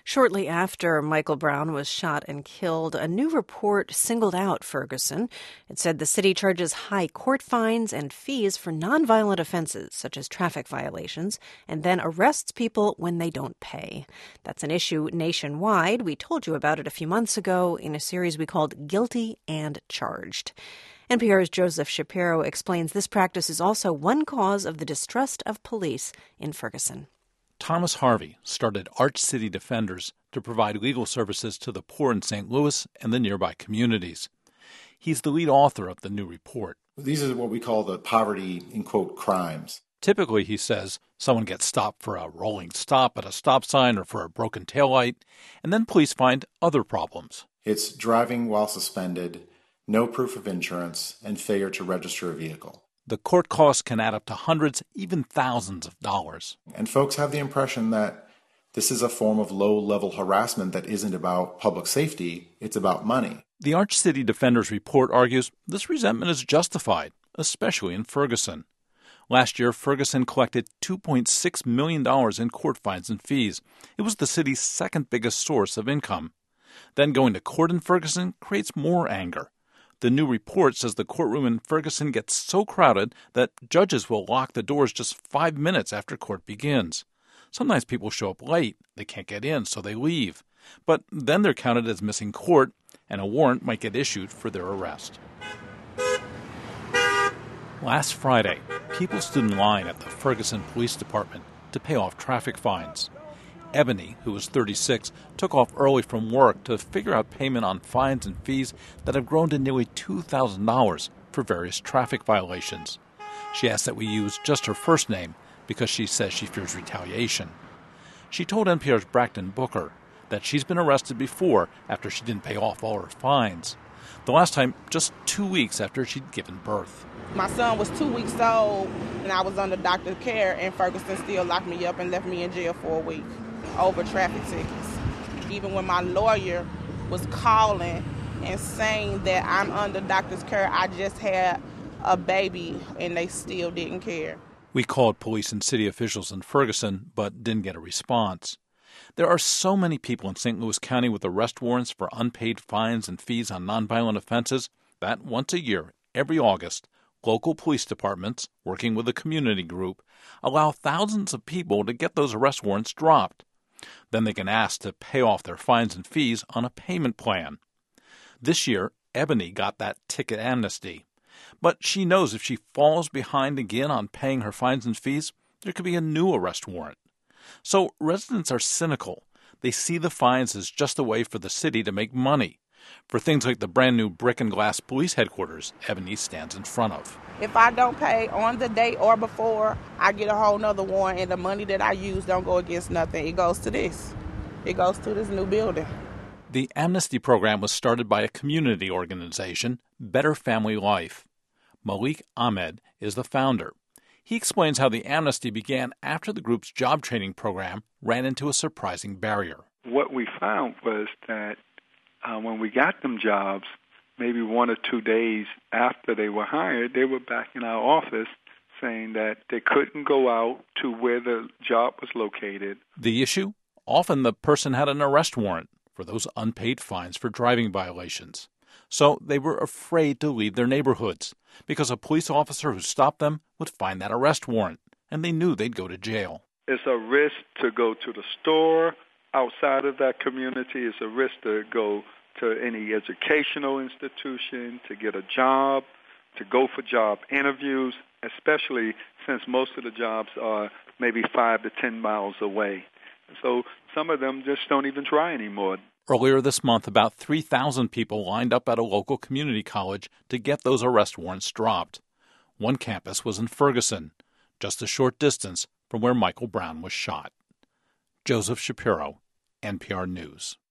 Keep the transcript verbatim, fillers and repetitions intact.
Shortly after Michael Brown was shot and killed, a new report singled out Ferguson. It said the city charges high court fines and fees for nonviolent offenses, such as traffic violations, and then arrests people when they don't pay. That's an issue nationwide. We told you about it a few months ago in a series we called Guilty and Charged. N P R's Joseph Shapiro explains this practice is also one cause of the distrust of police in Ferguson. Thomas Harvey started Arch City Defenders to provide legal services to the poor in Saint Louis and the nearby communities. He's the lead author of the new report. These are what we call the poverty, in quote, crimes. Typically, he says, someone gets stopped for a rolling stop at a stop sign or for a broken taillight, and then police find other problems. It's driving while suspended, no proof of insurance, and failure to register a vehicle. The court costs can add up to hundreds, even thousands of dollars. And folks have the impression that this is a form of low-level harassment that isn't about public safety, it's about money. The Arch City Defenders report argues this resentment is justified, especially in Ferguson. Last year, Ferguson collected two point six million dollars in court fines and fees. It was the city's second biggest source of income. Then going to court in Ferguson creates more anger. The new report says the courtroom in Ferguson gets so crowded that judges will lock the doors just five minutes after court begins. Sometimes people show up late. They can't get in, so they leave. But then they're counted as missing court, and a warrant might get issued for their arrest. Last Friday, people stood in line at the Ferguson Police Department to pay off traffic fines. Ebony, who was thirty-six, took off early from work to figure out payment on fines and fees that have grown to nearly two thousand dollars for various traffic violations. She asked that we use just her first name because she says she fears retaliation. She told N P R's Brackton Booker that she's been arrested before after she didn't pay off all her fines. The last time, just two weeks after she'd given birth. My son was two weeks old, and I was under doctor's care, and Ferguson still locked me up and left me in jail for a week over traffic tickets. Even when my lawyer was calling and saying that I'm under doctor's care, I just had a baby, and they still didn't care. We called police and city officials in Ferguson, but didn't get a response. There are so many people in Saint Louis County with arrest warrants for unpaid fines and fees on nonviolent offenses that once a year, every August, local police departments, working with a community group, allow thousands of people to get those arrest warrants dropped. Then they can ask to pay off their fines and fees on a payment plan. This year, Ebony got that ticket amnesty. But she knows if she falls behind again on paying her fines and fees, there could be a new arrest warrant. So residents are cynical. They see the fines as just a way for the city to make money. For things like the brand new brick and glass police headquarters Ebony stands in front of. If I don't pay on the date or before, I get a whole nother warrant, and the money that I use don't go against nothing. It goes to this. It goes to this new building. The amnesty program was started by a community organization, Better Family Life. Malik Ahmed is the founder. He explains how the amnesty began after the group's job training program ran into a surprising barrier. What we found was that uh, when we got them jobs, maybe one or two days after they were hired, they were back in our office saying that they couldn't go out to where the job was located. The issue? Often the person had an arrest warrant for those unpaid fines for driving violations. So they were afraid to leave their neighborhoods because a police officer who stopped them would find that arrest warrant, and they knew they'd go to jail. It's a risk to go to the store outside of that community. It's a risk to go to any educational institution, to get a job, to go for job interviews, especially since most of the jobs are maybe five to ten miles away. So some of them just don't even try anymore. Earlier this month, about three thousand people lined up at a local community college to get those arrest warrants dropped. One campus was in Ferguson, just a short distance from where Michael Brown was shot. Joseph Shapiro, N P R News.